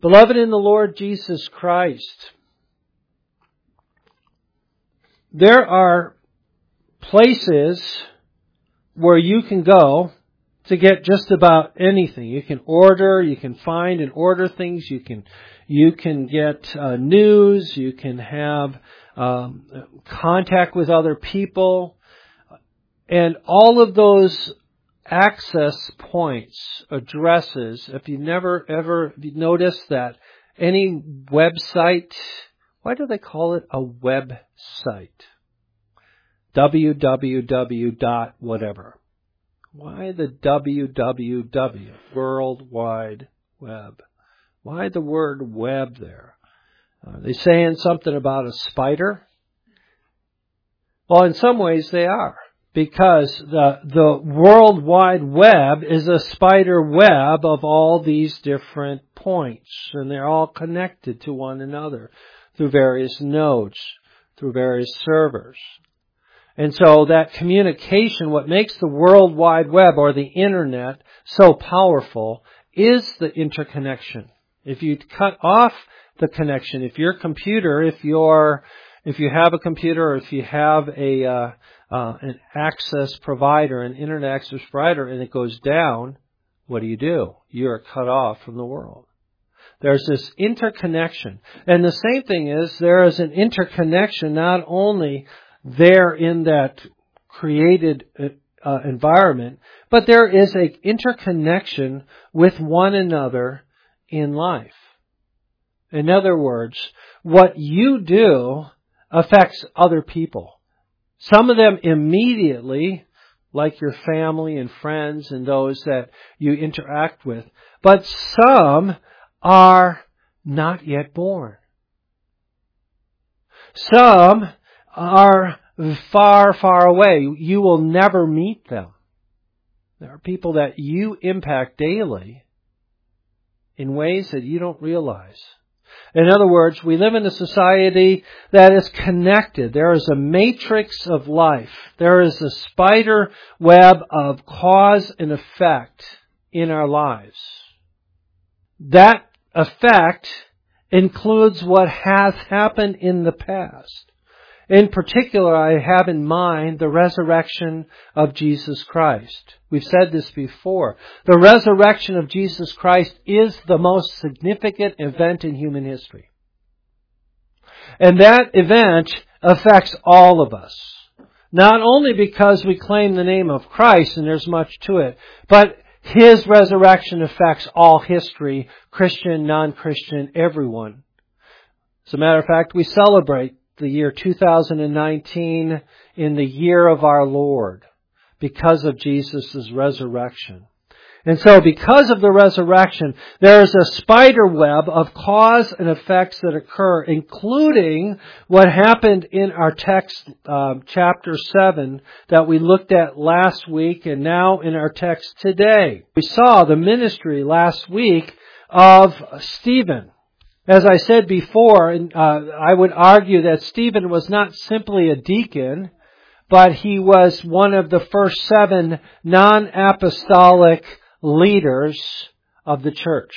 Beloved in the Lord Jesus Christ, there are places where you can go to get just about anything. You can order, you can find and order things, you can get news, you can have contact with other people, and all of those access points, addresses, if you noticed that any website, why do they call it a website? www. whatever. Why the www? World Wide Web. Why the word web there? Are they saying something about a spider? Well, in some ways they are. Because the World Wide Web is a spider web of all these different points. And they're all connected to one another through various nodes, through various servers. And so that communication, what makes the World Wide Web or the Internet so powerful is the interconnection. If you cut off the connection, if your computer, if you have a computer or if you have an access provider, an internet access provider, and it goes down, what do? You're cut off from the world. There's this interconnection. And the same thing is, there is an interconnection not only there in that created environment, but there is an interconnection with one another in life. In other words, what you do affects other people. Some of them immediately, like your family and friends and those that you interact with, but some are not yet born. Some are far, far away. You will never meet them. There are people that you impact daily in ways that you don't realize. In other words, we live in a society that is connected. There is a matrix of life. There is a spider web of cause and effect in our lives. That effect includes what has happened in the past. In particular, I have in mind the resurrection of Jesus Christ. We've said this before. The resurrection of Jesus Christ is the most significant event in human history. And that event affects all of us. Not only because we claim the name of Christ, and there's much to it, but His resurrection affects all history, Christian, non-Christian, everyone. As a matter of fact, we celebrate the year 2019 in the year of our Lord because of Jesus' resurrection. And so because of the resurrection, there is a spider web of cause and effects that occur, including what happened in our text, chapter 7, that we looked at last week and now in our text today. We saw the ministry last week of Stephen. As I said before, I would argue that Stephen was not simply a deacon, but he was one of the first 7 non-apostolic leaders of the church.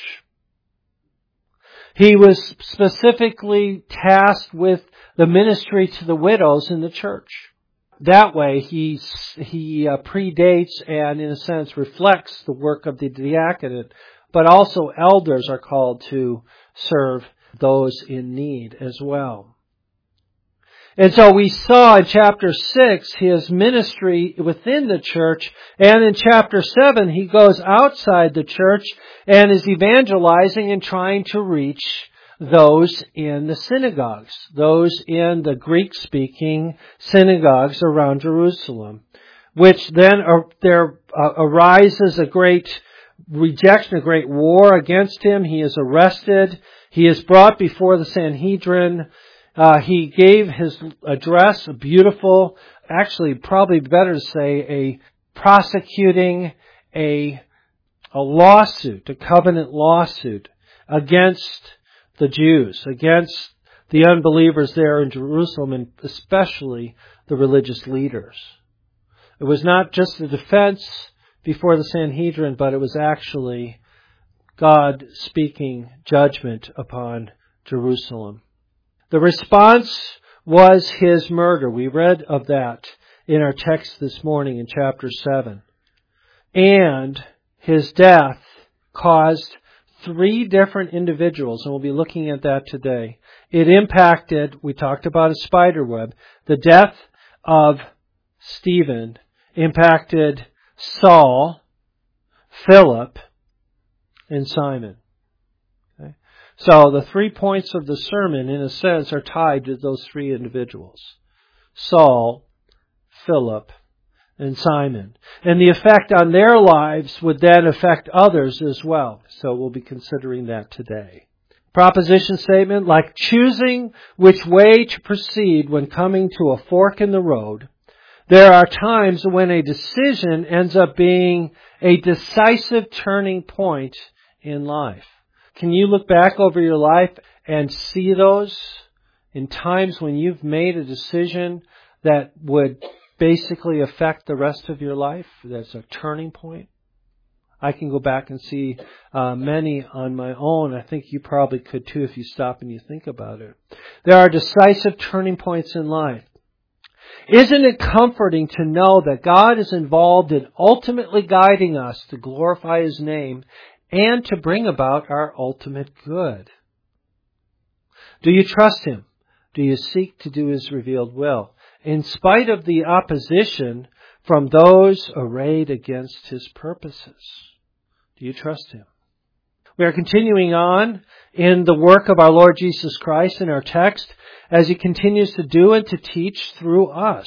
He was specifically tasked with the ministry to the widows in the church. That way, he predates and, in a sense, reflects the work of the diaconate, but also elders are called to serve those in need as well. And so we saw in chapter 6 his ministry within the church, and in chapter 7 he goes outside the church and is evangelizing and trying to reach those in the synagogues, those in the Greek-speaking synagogues around Jerusalem, which then there arises a great rejection, a great war against him. He is arrested. He is brought before the Sanhedrin. He gave his address, a beautiful, actually probably better to say a prosecuting a lawsuit, a covenant lawsuit against the Jews, against the unbelievers there in Jerusalem, and especially the religious leaders. It was not just a defense before the Sanhedrin, but it was actually God speaking judgment upon Jerusalem. The response was his murder. We read of that in our text this morning in chapter 7. And his death caused 3 different individuals, and we'll be looking at that today. It impacted, we talked about a spider web, the death of Stephen impacted Saul, Philip, and Simon. Okay? So the 3 points of the sermon, in a sense, are tied to those 3 individuals. Saul, Philip, and Simon. And the effect on their lives would then affect others as well. So we'll be considering that today. Proposition statement, like choosing which way to proceed when coming to a fork in the road, there are times when a decision ends up being a decisive turning point in life. Can you look back over your life and see those in times when you've made a decision that would basically affect the rest of your life? That's a turning point. I can go back and see many on my own. I think you probably could too if you stop and you think about it. There are decisive turning points in life. Isn't it comforting to know that God is involved in ultimately guiding us to glorify His name and to bring about our ultimate good? Do you trust Him? Do you seek to do His revealed will, in spite of the opposition from those arrayed against His purposes? Do you trust Him? We are continuing on in the work of our Lord Jesus Christ in our text as He continues to do and to teach through us.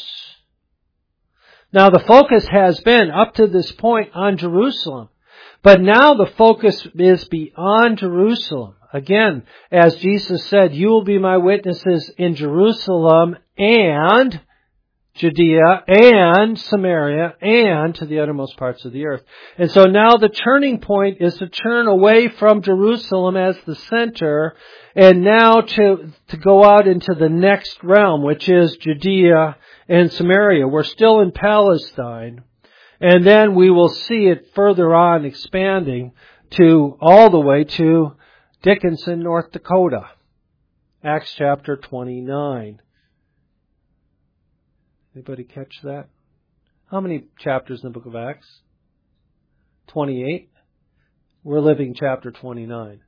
Now the focus has been up to this point on Jerusalem, but now the focus is beyond Jerusalem. Again, as Jesus said, you will be my witnesses in Jerusalem and Judea and Samaria and to the uttermost parts of the earth. And so now the turning point is to turn away from Jerusalem as the center and now to go out into the next realm, which is Judea and Samaria. We're still in Palestine. And then we will see it further on expanding to all the way to Dickinson, North Dakota. Acts chapter 29. Anybody catch that? How many chapters in the book of Acts? 28. We're living chapter 29.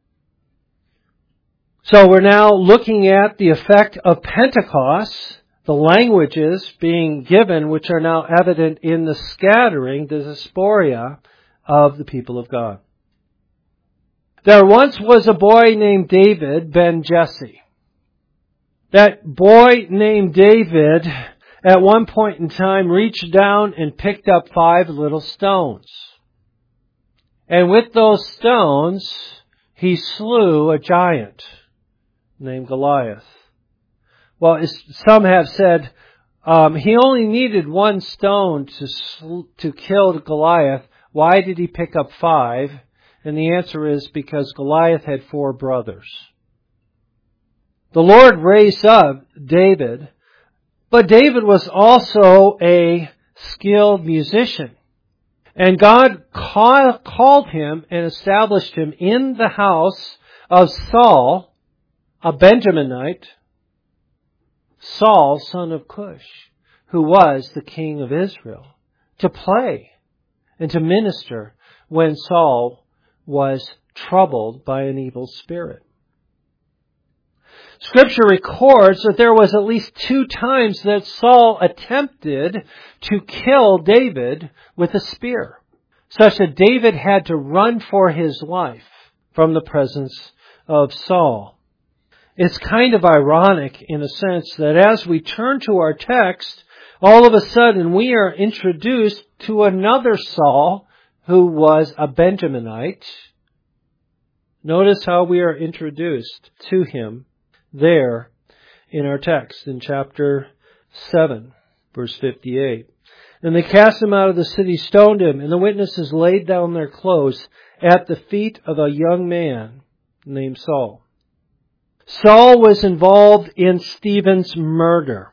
So we're now looking at the effect of Pentecost, the languages being given, which are now evident in the scattering, the diaspora of the people of God. There once was a boy named David ben Jesse. That boy named David at one point in time reached down and picked up 5 little stones. And with those stones, he slew a giant named Goliath. Well, some have said he only needed 1 stone to kill Goliath. Why did he pick up 5? And the answer is because Goliath had 4 brothers. The Lord raised up David, but David was also a skilled musician. And God called him and established him in the house of Saul, a Benjaminite, Saul, son of Cush, who was the king of Israel, to play and to minister when Saul was troubled by an evil spirit. Scripture records that there was at least 2 times that Saul attempted to kill David with a spear, such that David had to run for his life from the presence of Saul. It's kind of ironic in a sense that as we turn to our text, all of a sudden we are introduced to another Saul who was a Benjaminite. Notice how we are introduced to him there in our text in chapter 7, verse 58. And they cast him out of the city, stoned him, and the witnesses laid down their clothes at the feet of a young man named Saul. Saul was involved in Stephen's murder.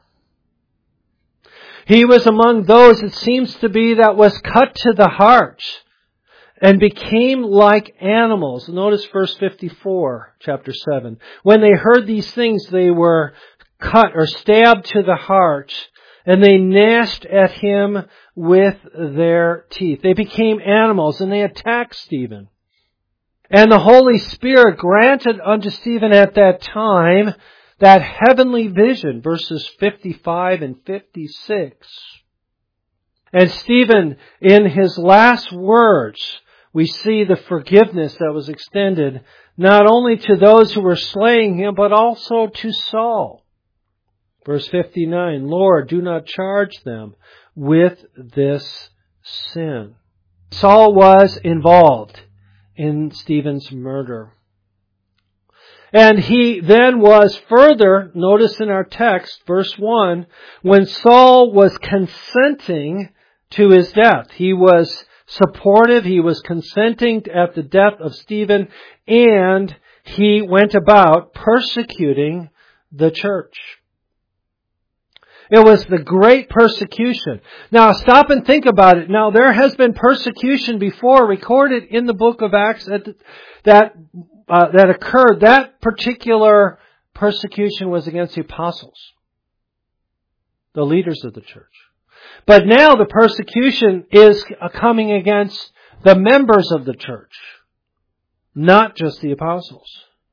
He was among those, it seems to be, that was cut to the heart and became like animals. Notice verse 54, chapter 7. When they heard these things, they were cut or stabbed to the heart, and they gnashed at him with their teeth. They became animals, and they attacked Stephen. And the Holy Spirit granted unto Stephen at that time that heavenly vision, verses 55 and 56. And Stephen, in his last words, we see the forgiveness that was extended not only to those who were slaying him, but also to Saul. Verse 59, Lord, do not charge them with this sin. Saul was involved in Stephen's murder. And he then was further, notice in our text, verse 1, when Saul was consenting to his death. He was supportive, he was consenting at the death of Stephen, and he went about persecuting the church. It was the great persecution. Now stop and think about it. Now there has been persecution before recorded in the book of Acts that occurred. That particular persecution was against the apostles, the leaders of the church. But now the persecution is coming against the members of the church, not just the apostles.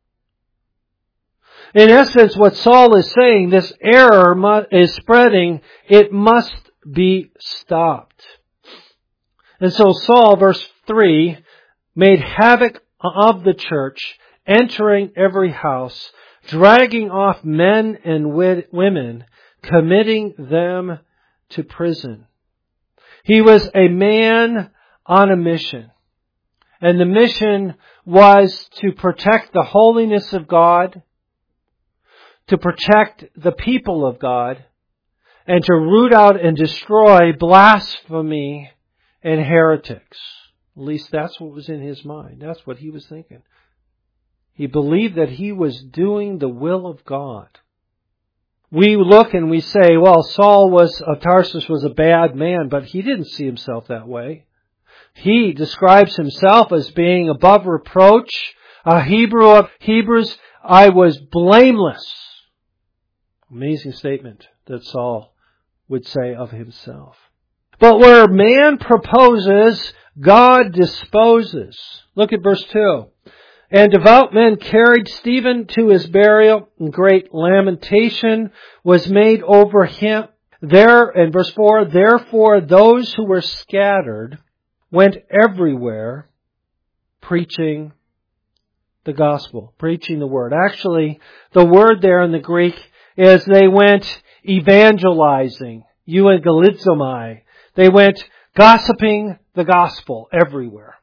In essence, what Saul is saying, this error is spreading, it must be stopped. And so Saul, verse 3, made havoc of the church, entering every house, dragging off men and women, committing them to prison. He was a man on a mission. And the mission was to protect the holiness of God, to protect the people of God, and to root out and destroy blasphemy and heretics. At least that's what was in his mind. That's what he was thinking. He believed that he was doing the will of God. We look and we say, well, Saul of Tarsus was a bad man, but he didn't see himself that way. He describes himself as being above reproach. A Hebrew of Hebrews, I was blameless. Amazing statement that Saul would say of himself. But where man proposes, God disposes. Look at verse 2. And devout men carried Stephen to his burial, and great lamentation was made over him. There, in verse 4, therefore those who were scattered went everywhere preaching the gospel, preaching the word. Actually, the word there in the Greek is they went evangelizing, euangelizomai. They went gossiping the gospel everywhere.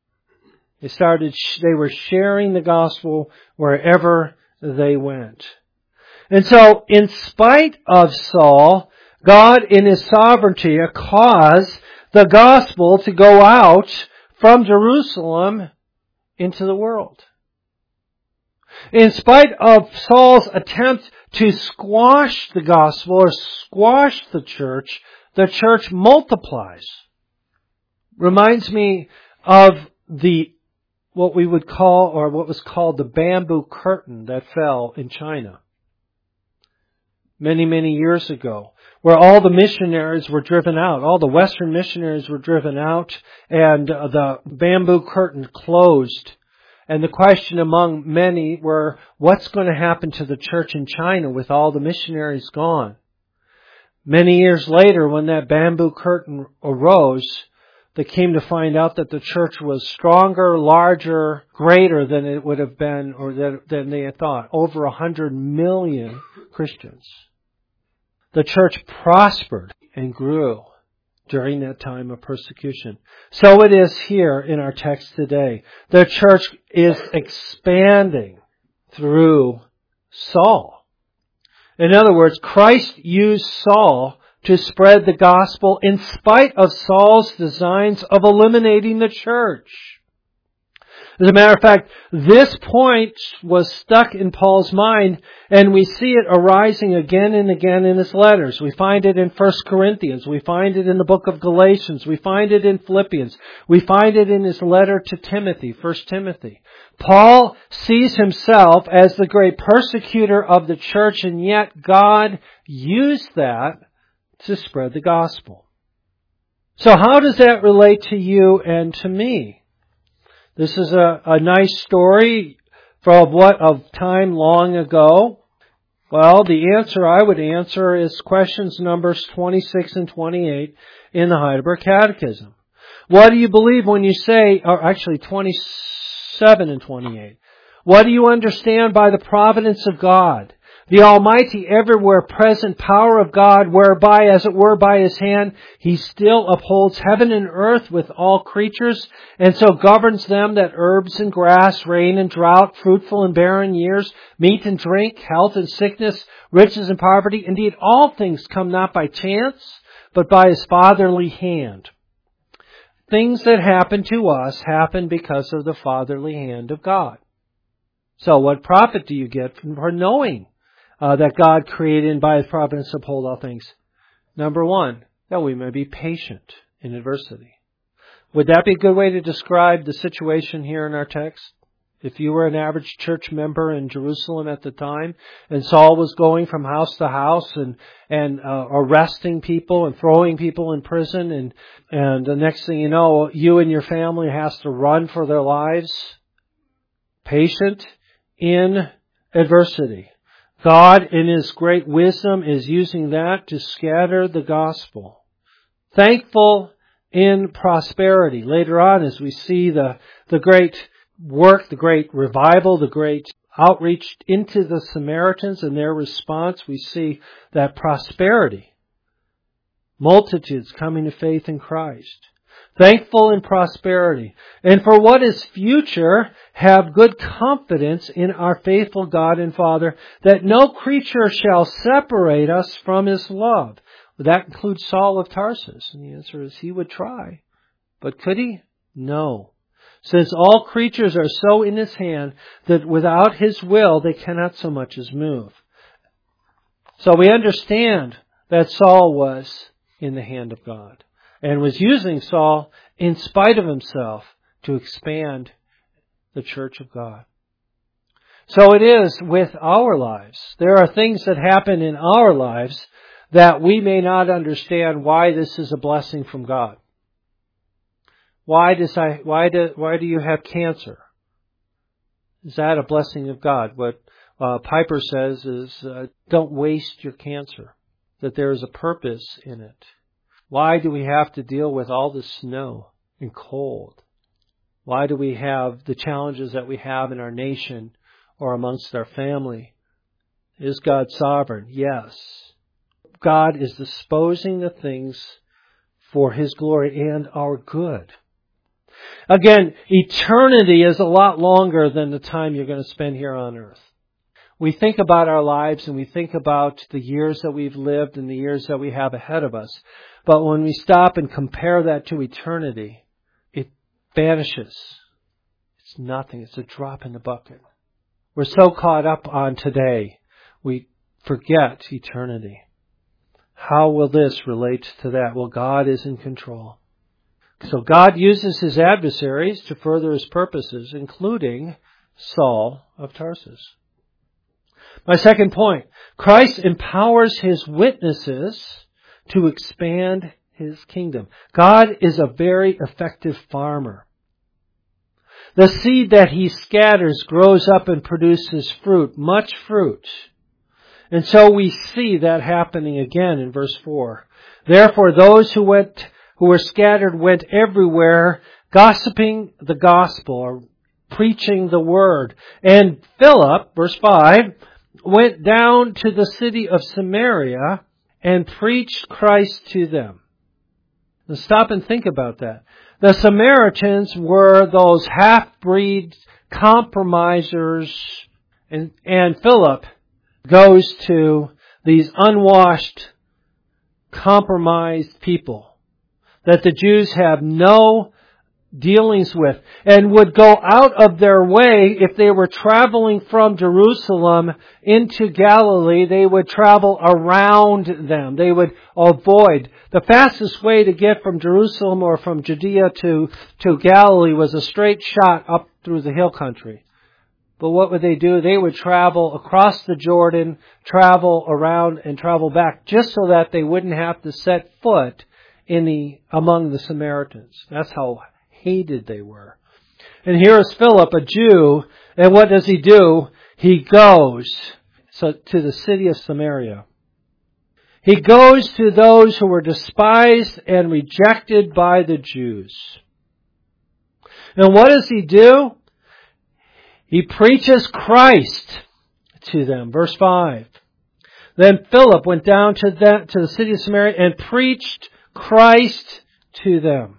They were sharing the gospel wherever they went. And so, in spite of Saul, God in His sovereignty caused the gospel to go out from Jerusalem into the world. In spite of Saul's attempt to squash the gospel or squash the church multiplies. Reminds me of what we would call, or what was called, the bamboo curtain that fell in China many, many years ago, where all the missionaries were driven out. All the Western missionaries were driven out, and the bamboo curtain closed. And the question among many were, what's going to happen to the church in China with all the missionaries gone? Many years later, when that bamboo curtain arose, they came to find out that the church was stronger, larger, greater than it would have been, or than they had thought. Over 100 million Christians. The church prospered and grew during that time of persecution. So it is here in our text today. The church is expanding through Saul. In other words, Christ used Saul to spread the gospel in spite of Saul's designs of eliminating the church. As a matter of fact, this point was stuck in Paul's mind, and we see it arising again and again in his letters. We find it in 1 Corinthians. We find it in the book of Galatians. We find it in Philippians. We find it in his letter to Timothy, 1 Timothy. Paul sees himself as the great persecutor of the church, and yet God used that to spread the gospel. So how does that relate to you and to me? This is a nice story of time long ago. Well, the answer I would answer is questions numbers 26 and 28 in the Heidelberg Catechism. What do you believe when you say, or actually 27 and 28? What do you understand by the providence of God? The almighty, everywhere present power of God, whereby, as it were by His hand, He still upholds heaven and earth with all creatures, and so governs them that herbs and grass, rain and drought, fruitful and barren years, meat and drink, health and sickness, riches and poverty. Indeed, all things come not by chance, but by His fatherly hand. Things that happen to us happen because of the fatherly hand of God. So what profit do you get for knowing that God created and by His providence uphold all things? Number one, that we may be patient in adversity. Would that be a good way to describe the situation here in our text? If you were an average church member in Jerusalem at the time, and Saul was going from house to house and arresting people and throwing people in prison, and the next thing you know, you and your family has to run for their lives. Patient in adversity. God, in His great wisdom, is using that to scatter the gospel. Thankful in prosperity. Later on, as we see the great work, the great revival, the great outreach into the Samaritans and their response, we see that prosperity. Multitudes coming to faith in Christ. Thankful in prosperity. And for what is future, have good confidence in our faithful God and Father, that no creature shall separate us from His love. Would that include Saul of Tarsus? And the answer is he would try. But could he? No. Since all creatures are so in His hand that without His will they cannot so much as move. So we understand that Saul was in the hand of God, and was using Saul in spite of himself to expand the church of God. So it is with our lives. There are things that happen in our lives that we may not understand why this is a blessing from God. Why do you have cancer? Is that a blessing of God? What Piper says is, don't waste your cancer, that there is a purpose in it. Why do we have to deal with all the snow and cold? Why do we have the challenges that we have in our nation or amongst our family? Is God sovereign? Yes. God is disposing the things for His glory and our good. Again, eternity is a lot longer than the time you're going to spend here on earth. We think about our lives and we think about the years that we've lived and the years that we have ahead of us. But when we stop and compare that to eternity, it vanishes. It's nothing. It's a drop in the bucket. We're so caught up on today, we forget eternity. How will this relate to that? Well, God is in control. So God uses His adversaries to further His purposes, including Saul of Tarsus. My second point, Christ empowers His witnesses to expand His kingdom. God is a very effective farmer. The seed that He scatters grows up and produces fruit, much fruit. And so we see that happening again in verse 4. Therefore those who were scattered went everywhere, gossiping the gospel, or preaching the word. And Philip, verse 5, went down to the city of Samaria and preached Christ to them. Now stop and think about that. The Samaritans were those half-breed compromisers, and Philip goes to these unwashed, compromised people that the Jews have no dealings with, and would go out of their way. If they were traveling from Jerusalem into Galilee, they would travel around them. They would avoid. The fastest way to get from Jerusalem or from Judea to Galilee was a straight shot up through the hill country. But what would they do? They would travel across the Jordan, travel around and travel back, just so that they wouldn't have to set foot among the Samaritans. That's how hated they were. And here is Philip, a Jew, and what does he do? He goes to the city of Samaria. He goes to those who were despised and rejected by the Jews. And what does he do? He preaches Christ to them. Verse 5. Then Philip went down to the city of Samaria and preached Christ to them.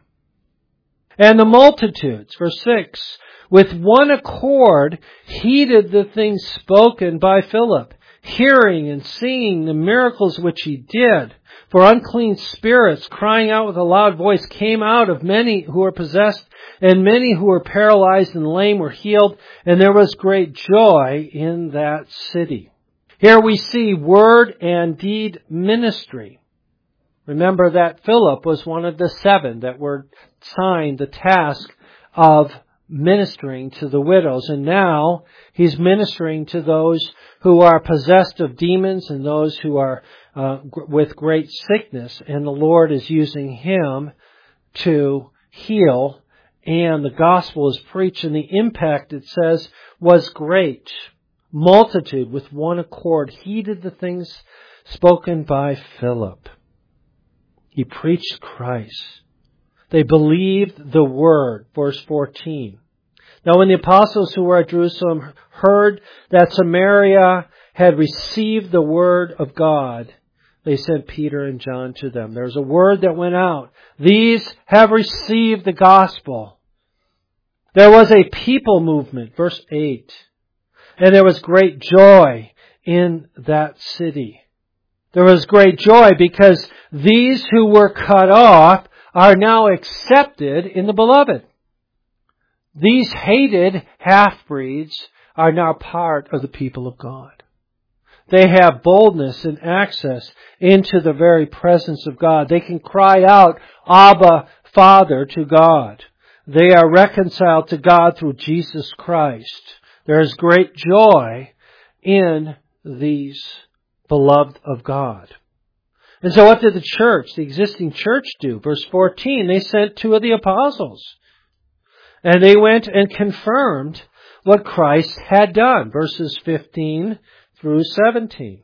And the multitudes, verse 6, with one accord heeded the things spoken by Philip, hearing and seeing the miracles which he did. For unclean spirits, crying out with a loud voice, came out of many who were possessed, and many who were paralyzed and lame were healed, and there was great joy in that city. Here we see word and deed ministry. Remember that Philip was one of the 7 that were assigned the task of ministering to the widows. And now he's ministering to those who are possessed of demons and those who are with great sickness. And the Lord is using him to heal. And the gospel is preached. And the impact, it says, was great. Multitude with one accord heeded the things spoken by Philip. He preached Christ. They believed the word. Verse 14. Now when the apostles who were at Jerusalem heard that Samaria had received the word of God, they sent Peter and John to them. There's a word that went out. These have received the gospel. There was a people movement. Verse 8. And there was great joy in that city. There was great joy because these who were cut off are now accepted in the beloved. These hated half-breeds are now part of the people of God. They have boldness and access into the very presence of God. They can cry out, Abba, Father, to God. They are reconciled to God through Jesus Christ. There is great joy in these beloved of God. And so what did the church, the existing church, do? Verse 14, they sent 2 of the apostles. And they went and confirmed what Christ had done. Verses 15 through 17.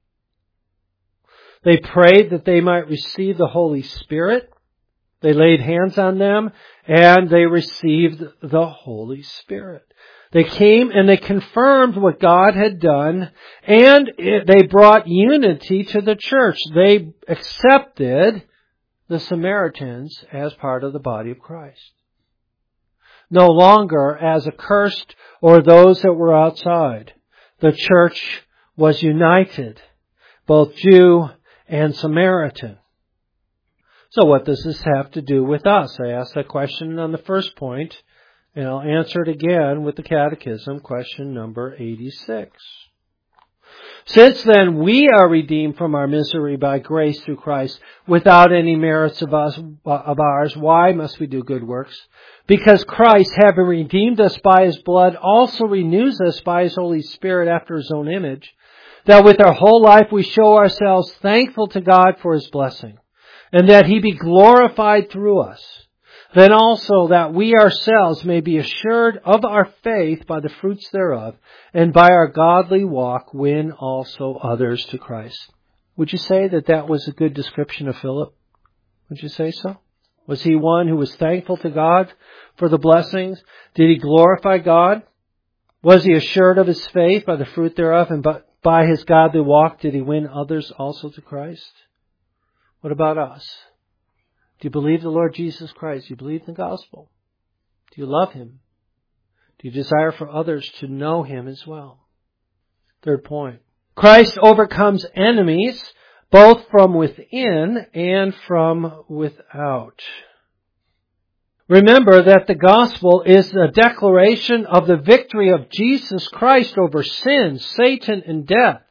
They prayed that they might receive the Holy Spirit. They laid hands on them and they received the Holy Spirit. They came and they confirmed what God had done, and they brought unity to the church. They accepted the Samaritans as part of the body of Christ. No longer as accursed or those that were outside. The church was united, both Jew and Samaritan. So what does this have to do with us? I asked that question on the first point. And I'll answer it again with the Catechism, question number 86. Since then we are redeemed from our misery by grace through Christ, without any merits of ours, why must we do good works? Because Christ, having redeemed us by His blood, also renews us by His Holy Spirit after His own image, that with our whole life we show ourselves thankful to God for His blessing, and that He be glorified through us. Then also that we ourselves may be assured of our faith by the fruits thereof, and by our godly walk win also others to Christ. Would you say that that was a good description of Philip? Would you say so? Was he one who was thankful to God for the blessings? Did he glorify God? Was he assured of his faith by the fruit thereof, and by his godly walk did he win others also to Christ? What about us? Do you believe the Lord Jesus Christ? Do you believe the gospel? Do you love Him? Do you desire for others to know Him as well? Third point. Christ overcomes enemies both from within and from without. Remember that the gospel is a declaration of the victory of Jesus Christ over sin, Satan, and death.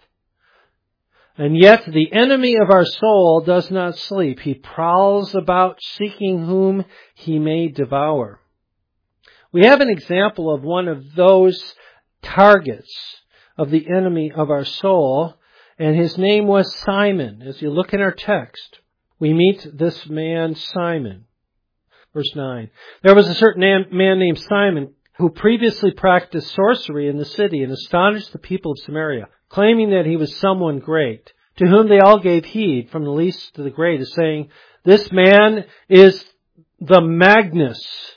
And yet the enemy of our soul does not sleep. He prowls about seeking whom he may devour. We have an example of one of those targets of the enemy of our soul, and his name was Simon. As you look in our text, we meet this man Simon. Verse 9. There was a certain man named Simon who previously practiced sorcery in the city and astonished the people of Samaria, claiming that he was someone great, to whom they all gave heed, from the least to the greatest, saying, "This man is the Magnus,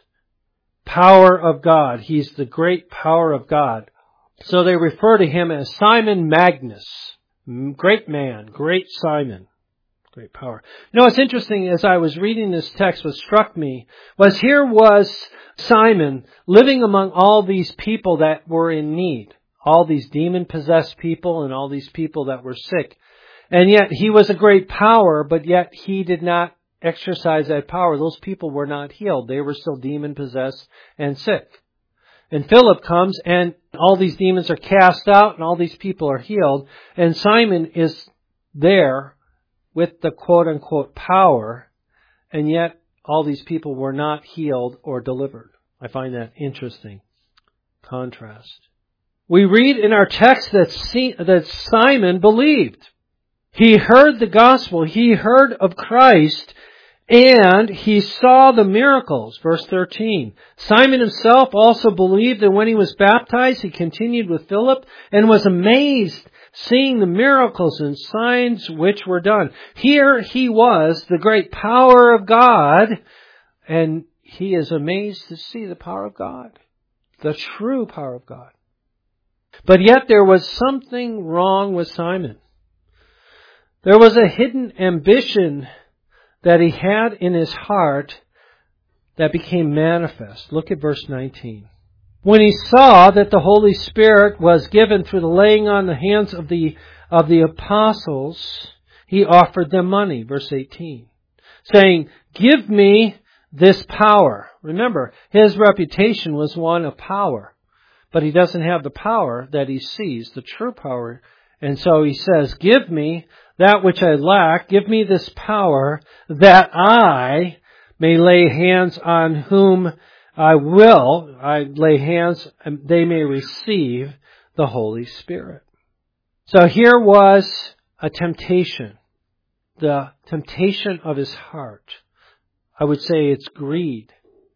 power of God." He's the great power of God. So they refer to him as Simon Magnus. Great man, great Simon. Great power. You know, it's interesting, as I was reading this text, what struck me was here was Simon living among all these people that were in need. All these demon-possessed people and all these people that were sick. And yet he was a great power, but yet he did not exercise that power. Those people were not healed. They were still demon-possessed and sick. And Philip comes and all these demons are cast out and all these people are healed. And Simon is there with the quote-unquote power, and yet all these people were not healed or delivered. I find that interesting contrast. We read in our text that Simon believed. He heard the gospel, he heard of Christ, and he saw the miracles. Verse 13. Simon himself also believed, and when he was baptized, he continued with Philip and was amazed, seeing the miracles and signs which were done. Here he was, the great power of God, and he is amazed to see the power of God, the true power of God. But yet there was something wrong with Simon. There was a hidden ambition that he had in his heart that became manifest. Look at verse 19. When he saw that the Holy Spirit was given through the laying on the hands of the apostles, he offered them money. Verse 18. Saying, "Give me this power." Remember, his reputation was one of power. But he doesn't have the power that he sees, the true power. And so he says, "Give me that which I lack. Give me this power that I may lay hands on whom I will. I lay hands and they may receive the Holy Spirit." So here was a temptation. The temptation of his heart. I would say it's greed.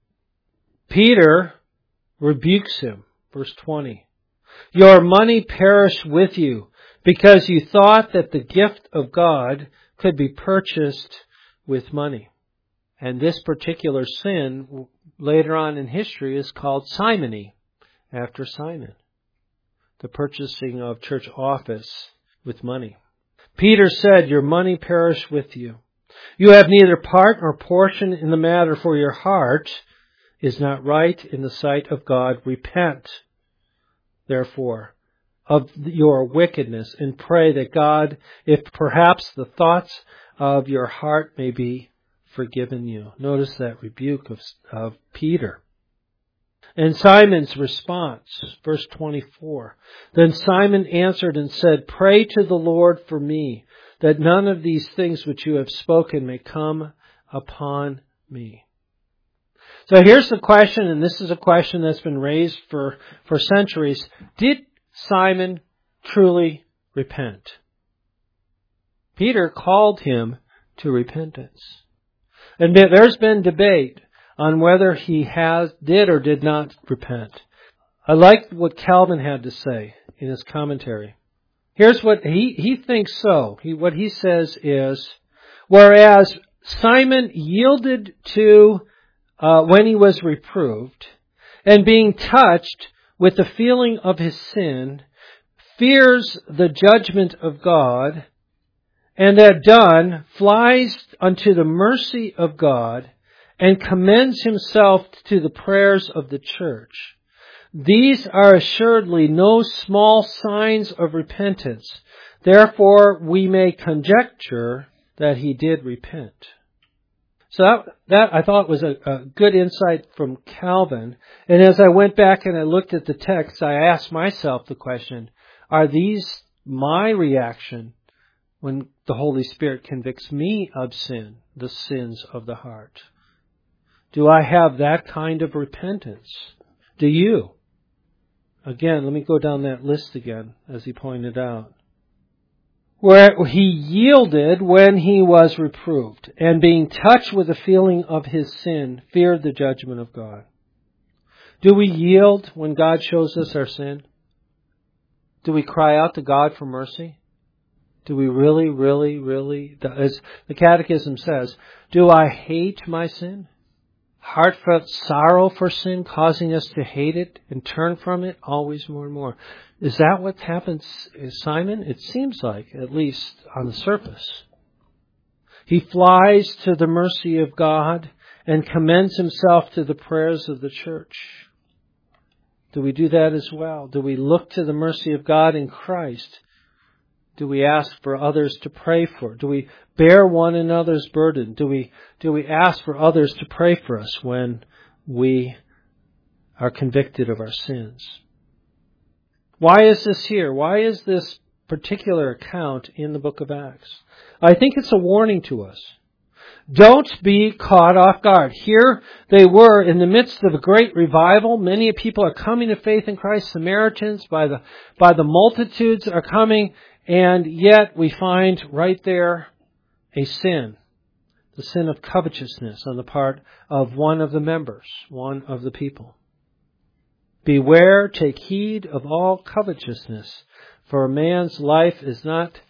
Peter rebukes him. Verse 20. "Your money perish with you, because you thought that the gift of God could be purchased with money." And this particular sin, later on in history, is called simony, after Simon. The purchasing of church office with money. Peter said, "Your money perish with you. You have neither part nor portion in the matter, for your heart is not right in the sight of God. Repent, therefore, of your wickedness, and pray that God, if perhaps the thoughts of your heart may be forgiven you." Notice that rebuke of Peter. And Simon's response, verse 24. "Then Simon answered and said, Pray to the Lord for me, that none of these things which you have spoken may come upon me." So here's the question, and this is a question that's been raised for centuries. Did Simon truly repent? Peter called him to repentance. And there's been debate on whether he did or did not repent. I like what Calvin had to say in his commentary. Here's what he thinks so. What he says is, whereas Simon yielded to when he was reproved, and being touched with the feeling of his sin, fears the judgment of God, and that done, flies unto the mercy of God, and commends himself to the prayers of the church. These are assuredly no small signs of repentance. Therefore, we may conjecture that he did repent. So that I thought was a good insight from Calvin. And as I went back and I looked at the text, I asked myself the question, are these my reaction when the Holy Spirit convicts me of sin, the sins of the heart? Do I have that kind of repentance? Do you? Again, let me go down that list again, as he pointed out. Where he yielded when he was reproved, and being touched with the feeling of his sin, feared the judgment of God. Do we yield when God shows us our sin? Do we cry out to God for mercy? Do we really, as the Catechism says, do I hate my sin? Heartfelt sorrow for sin causing us to hate it and turn from it always more and more. Is that what happens to Simon? It seems like, at least on the surface. He flies to the mercy of God and commends himself to the prayers of the church. Do we do that as well? Do we look to the mercy of God in Christ? Do we ask for others to pray for? Do we bear one another's burden? Do we ask for others to pray for us when we are convicted of our sins? Why is this here? Why is this particular account in the book of Acts? I think it's a warning to us. Don't be caught off guard. Here they were in the midst of a great revival. Many people are coming to faith in Christ. Samaritans by the multitudes are coming. And yet we find right there a sin, the sin of covetousness on the part of one of the members, one of the people. Beware, take heed of all covetousness, for a man's life is not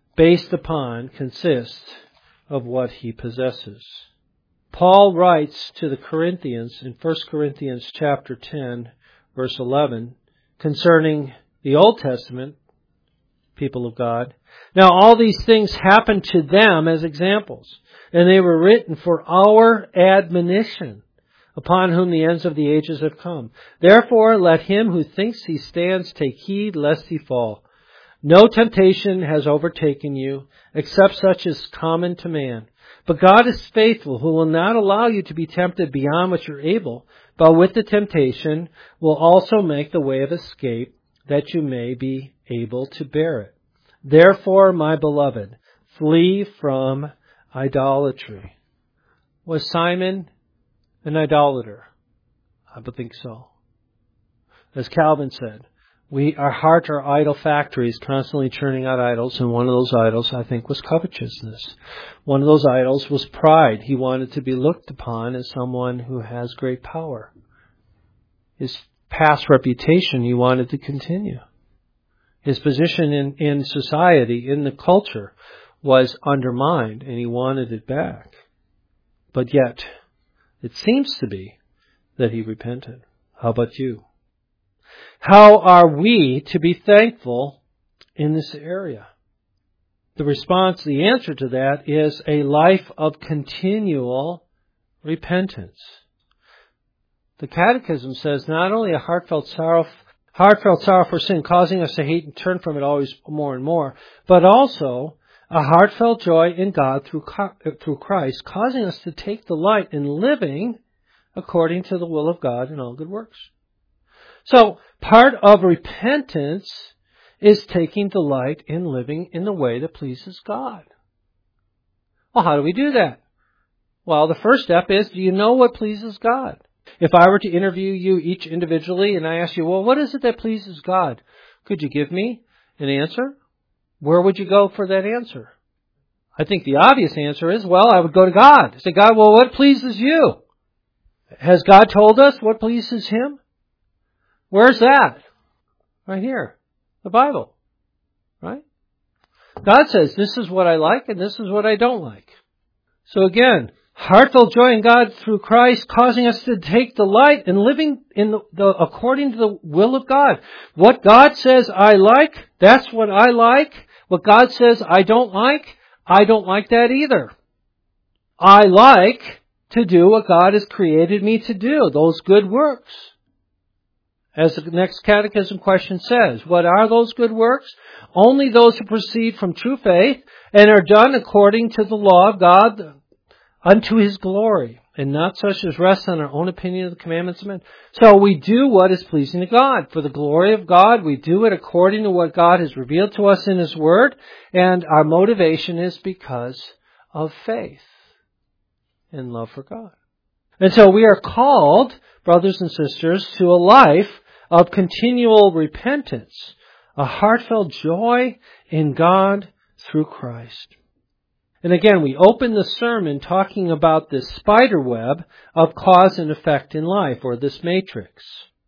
consists of what he possesses. Paul writes to the Corinthians in 1 Corinthians chapter 10, verse 11, concerning the Old Testament people of God. Now all these things happened to them as examples, and they were written for our admonition, upon whom the ends of the ages have come. Therefore let him who thinks he stands take heed lest he fall. No temptation has overtaken you, except such as common to man. But God is faithful, who will not allow you to be tempted beyond what you're able, but with the temptation will also make the way of escape, that you may be able to bear it. Therefore, my beloved, flee from idolatry. Was Simon an idolater? I would think so. As Calvin said, our heart are idol factories, constantly churning out idols, and one of those idols, I think, was covetousness. One of those idols was pride. He wanted to be looked upon as someone who has great power. His past reputation he wanted to continue. His position in society, in the culture, was undermined, and he wanted it back. But yet, it seems to be that he repented. How about you? How are we to be thankful in this area? The answer to that is a life of continual repentance. The Catechism says not only a heartfelt sorrow for sin, causing us to hate and turn from it always more and more, but also a heartfelt joy in God through Christ, causing us to take delight in living according to the will of God in all good works. So, part of repentance is taking delight in living in the way that pleases God. Well, how do we do that? Well, the first step is, do you know what pleases God? If I were to interview you each individually and I ask you, well, what is it that pleases God? Could you give me an answer? Where would you go for that answer? I think the obvious answer is, well, I would go to God. Say, God, well, what pleases you? Has God told us what pleases Him? Where's that? Right here. The Bible. Right? God says, this is what I like and this is what I don't like. So again, heartfelt joy in God through Christ, causing us to take delight in living in according to the will of God. What God says I like, that's what I like. What God says I don't like that either. I like to do what God has created me to do, those good works. As the next catechism question says, what are those good works? Only those who proceed from true faith and are done according to the law of God, unto His glory, and not such as rest on our own opinion of the commandments of men. So we do what is pleasing to God. For the glory of God, we do it according to what God has revealed to us in His Word, and our motivation is because of faith and love for God. And so we are called, brothers and sisters, to a life of continual repentance, a heartfelt joy in God through Christ. And again, we open the sermon talking about this spider web of cause and effect in life, or this matrix.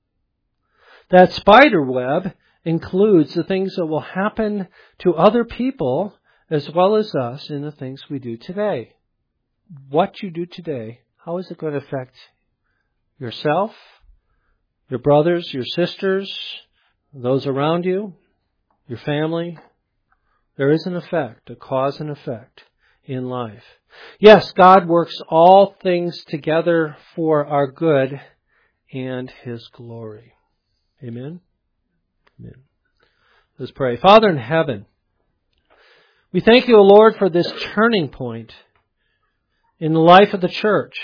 That spider web includes the things that will happen to other people as well as us in the things we do today. What you do today, how is it going to affect yourself, your brothers, your sisters, those around you, your family? There is an effect, a cause and effect in life. Yes, God works all things together for our good and His glory. Amen? Amen. Let's pray. Father in heaven, we thank You, O Lord, for this turning point in the life of the church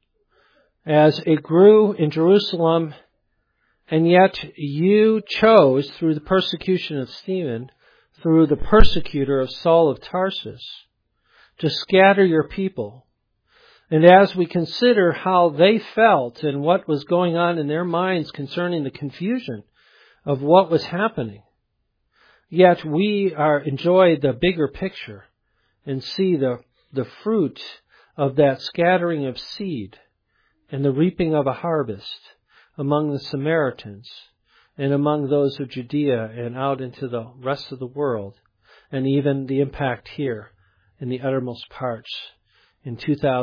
as it grew in Jerusalem, and yet You chose, through the persecution of Stephen, through the persecutor of Saul of Tarsus, to scatter Your people. And as we consider how they felt and what was going on in their minds concerning the confusion of what was happening, yet we enjoy the bigger picture and see the fruit of that scattering of seed and the reaping of a harvest among the Samaritans and among those of Judea and out into the rest of the world, and even the impact here in the uttermost parts in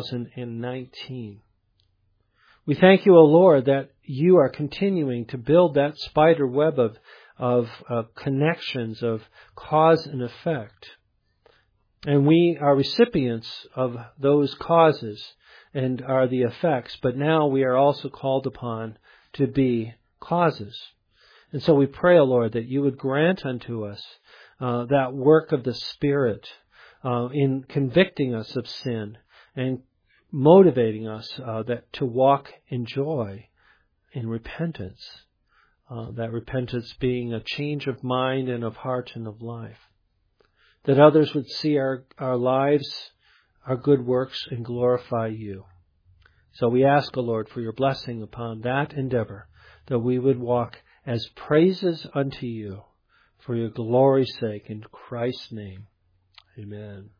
2019. We thank You, O Lord, that You are continuing to build that spider web of connections, of cause and effect. And we are recipients of those causes and are the effects, but now we are also called upon to be causes. And so we pray, O Lord, that You would grant unto us that work of the Spirit in convicting us of sin and motivating us to walk in joy, in repentance. That repentance being a change of mind and of heart and of life. That others would see our lives, our good works, and glorify You. So we ask, O Lord, for Your blessing upon that endeavor, that we would walk as praises unto You for Your glory's sake. In Christ's name, amen.